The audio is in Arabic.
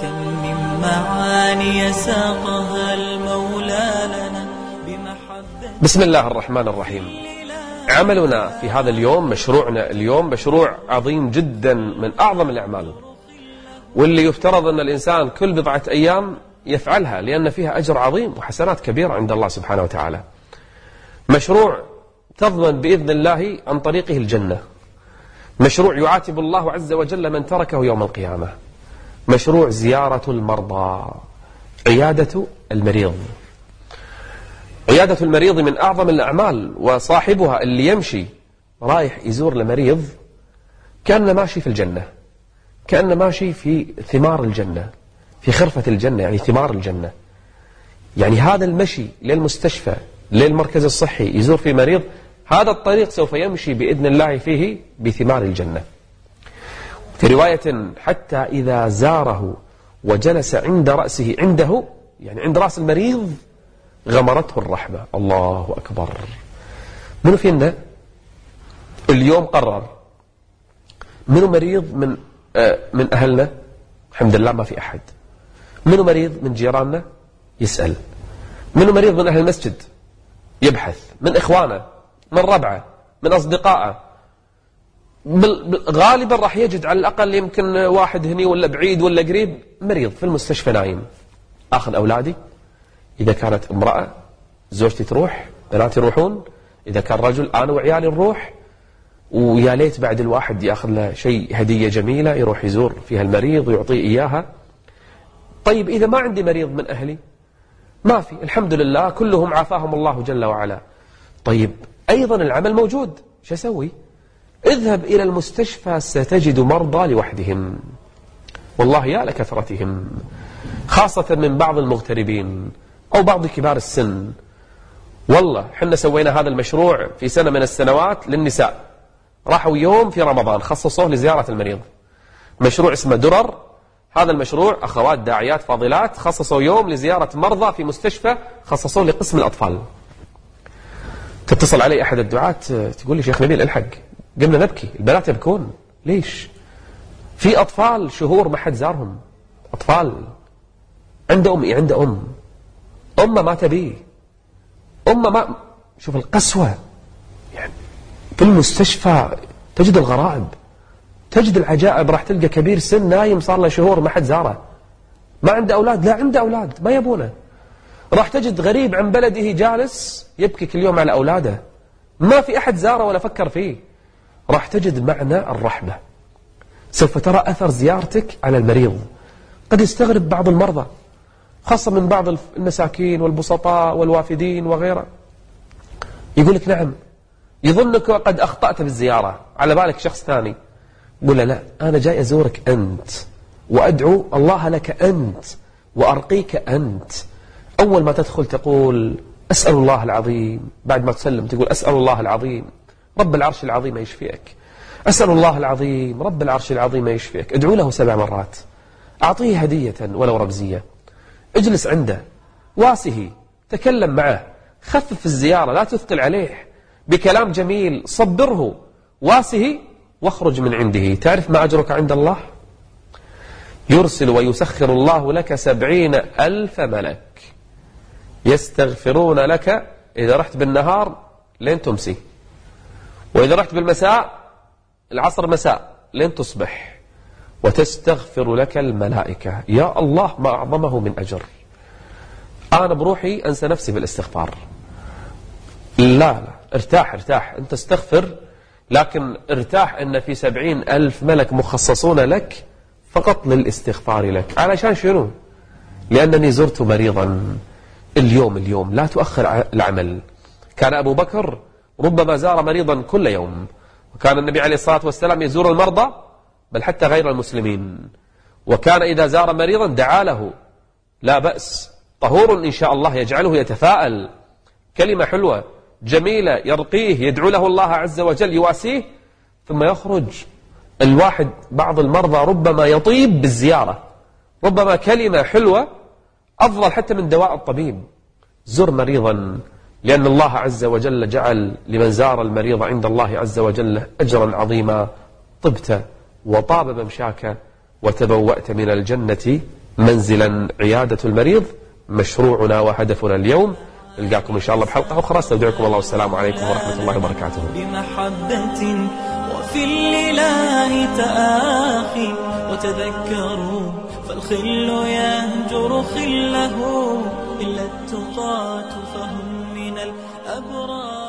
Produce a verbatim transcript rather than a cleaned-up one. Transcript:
كم من معاني ساقها المولى لنا بمحبة. بسم الله الرحمن الرحيم. عملنا في هذا اليوم، مشروعنا اليوم مشروع عظيم جدا من أعظم الأعمال، واللي يفترض أن الإنسان كل بضعة أيام يفعلها، لأن فيها أجر عظيم وحسنات كبيرة عند الله سبحانه وتعالى. مشروع تضمن بإذن الله عن طريقه الجنة، مشروع يعاتب الله عز وجل من تركه يوم القيامة، مشروع زيارة المرضى، عيادة المريض. عيادة المريض من أعظم الأعمال، وصاحبها اللي يمشي رايح يزور المريض كأنه ماشي في الجنة، كأنه ماشي في ثمار الجنة، في خرفة الجنة، يعني ثمار الجنة. يعني هذا المشي للمستشفى للمركز الصحي يزور في مريض، هذا الطريق سوف يمشي بإذن الله فيه بثمار الجنة. في رواية حتى إذا زاره وجلس عند رأسه، عنده يعني عند رأس المريض، غمرته الرحمة. الله أكبر. منو فينا اليوم قرر؟ منو مريض من آه من أهلنا؟ الحمد لله ما في أحد. منو مريض من جيراننا؟ يسأل. منو مريض من أهل المسجد؟ يبحث. من إخوانه، من ربعه، من أصدقائه. غالبا راح يجد على الأقل يمكن واحد هني ولا بعيد ولا قريب مريض في المستشفى نايم. أخذ أولادي، إذا كانت امرأة زوجتي تروح، بناتي يروحون، إذا كان رجل أنا وعيالي نروح، ويا ليت بعد الواحد يأخذ له شيء هدية جميلة يروح يزور فيها المريض ويعطيه إياها. طيب إذا ما عندي مريض من أهلي، ما في، الحمد لله كلهم عافاهم الله جل وعلا. طيب أيضا العمل موجود، شو أسوي؟ اذهب إلى المستشفى ستجد مرضى لوحدهم، والله يا لكثرتهم، خاصة من بعض المغتربين أو بعض كبار السن. والله حنا سوينا هذا المشروع في سنة من السنوات للنساء، راحوا يوم في رمضان خصصوه لزيارة المريض، مشروع اسمه درر. هذا المشروع أخوات داعيات فاضلات خصصوا يوم لزيارة مرضى في مستشفى، خصصوه لقسم الأطفال. تتصل علي أحد الدعاة تقول لي شيخ نبيل الحق، قمنا نبكي، البنات يبكون. ليش؟ في أطفال شهور ما حد زارهم، أطفال عند أمي، عند أم أمه ما تبيه، أمه ما، شوف القسوة. يعني في المستشفى تجد الغرائب، تجد العجائب. راح تلقى كبير سن نايم صار له شهور ما حد زاره، ما عنده أولاد، لا عنده أولاد ما يبونه. راح تجد غريب عن بلده جالس يبكي كل يوم على أولاده، ما في أحد زاره ولا فكر فيه. راح تجد معنى الرحمة، سوف ترى أثر زيارتك على المريض. قد يستغرب بعض المرضى، خاصة من بعض المساكين والبسطاء والوافدين وغيره، يقول لك نعم، يظنك قد أخطأت بالزيارة، على بالك شخص ثاني. قل له لا، أنا جاي أزورك أنت، وأدعو الله لك أنت، وأرقيك أنت. أول ما تدخل تقول أسأل الله العظيم، بعد ما تسلم تقول أسأل الله العظيم رب العرش العظيم يشفيك، أسأل الله العظيم رب العرش العظيم يشفيك. ادعو له سبع مرات، أعطيه هدية ولو رمزية، اجلس عنده، واسه، تكلم معه، خفف الزيارة، لا تثقل عليه بكلام جميل، صبره، واسه، واخرج من عنده. تعرف ما أجرك عند الله؟ يرسل ويسخر الله لك سبعين ألف ملك يستغفرون لك إذا رحت بالنهار لين تمسي، وإذا رحت بالمساء العصر مساء لين تصبح، وتستغفر لك الملائكة. يا الله ما أعظمه من أجر. أنا بروحي أنسى نفسي بالاستغفار. لا لا، ارتاح ارتاح، أنت استغفر، لكن ارتاح أن في سبعين ألف ملك مخصصون لك فقط للاستغفار لك. علشان شنو؟ لأنني زرت مريضا اليوم اليوم، لا تؤخر العمل. كان أبو بكر ربما زار مريضا كل يوم، وكان النبي عليه الصلاة والسلام يزور المرضى بل حتى غير المسلمين، وكان إذا زار مريضا دعا له. لا بأس، طهور إن شاء الله يجعله يتفاءل، كلمة حلوة جميلة يرقيه، يدعو له الله عز وجل، يواسيه، ثم يخرج. الواحد بعض المرضى ربما يطيب بالزيارة، ربما كلمة حلوة أفضل حتى من دواء الطبيب. زر مريضا، لأن الله عز وجل جعل لمن زار المريض عند الله عز وجل أجرا عظيما. طبت وطاب ممشاك وتبوأت من الجنة منزلا عيادة المريض مشروعنا وهدفنا اليوم. نلقاكم إن شاء الله بحلقة أخرى. استودعكم الله والسلام عليكم ورحمة الله وبركاته. بمحبة وفي الإله تآخي وتذكروا فالخل يهجر خله إلا التقاة فهم من الأبرار.